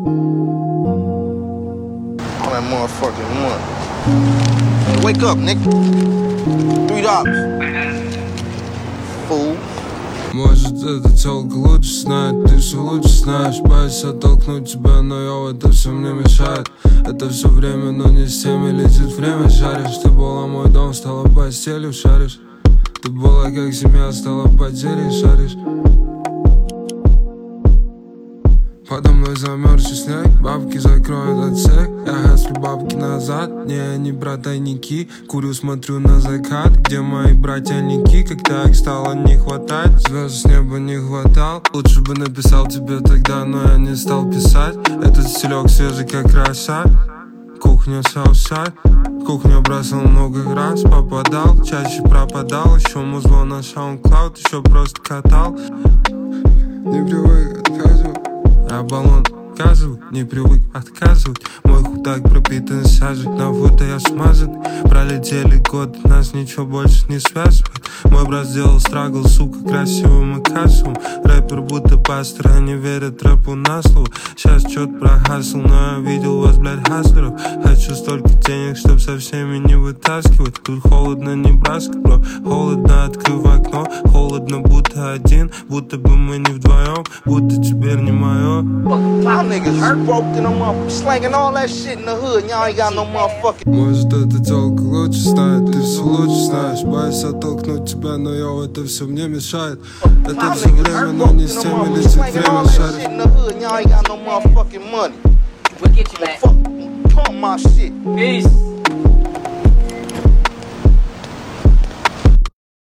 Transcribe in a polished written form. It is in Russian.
All that motherfucking money. Hey, wake up, nigga. $3. Fool. Может, эта тёлка лучше знает, ты все лучше знаешь. Боюсь оттолкнуть тебя, но я в это все мне мешает. Это все время, но не с теми летит время, шаришь. Ты была мой дом, стала постелью, шаришь. Ты была как семья, стала потерей, шаришь. Подо мной замерзший снег, бабки закроют отсек. Я гаслю бабки назад, не про тайники. Курю, смотрю на закат, где мои братья-ники. Когда их стало не хватать, звезд с неба не хватал. Лучше бы написал тебе тогда, но я не стал писать. Этот стилек свежий как роса. Кухня Саусайд. В кухню бросал много раз, попадал, чаще пропадал. Еще музло на SoundCloud, еще просто катал. Не привык отказывать. Я баллон отказываю, не привык отказывать. Мой худак пропитан сажей, на фото я смазан. Пролетели годы, нас ничего больше не связывает. Мой брат сделал страгл, сука, красивым и кассовым. Рэпер будто пастор, они верят рэпу на слово. Сейчас чё-то прогасил, но я видел вас, блядь, хаслеров. Хочу столько денег, чтоб со всеми не вытаскивать. Тут холодно, не Небраска, бро. Холодно, открыв окно. Холодно, будто один, будто бы мы не вдвоем. Будто теперь не моё. Y'all niggas broke in them up, slanging all that shit in the hood, and y'all ain't got no motherfucking. Может, эта тёлка лучше знает, ты все лучше знаешь. Боюсь оттолкнуть тебя, но я в это все мне мешает. Это все время, но не с теми летит время, шаришь. Y'all ain't got no motherfucking money. We'll get you back. Pump my shit. Peace.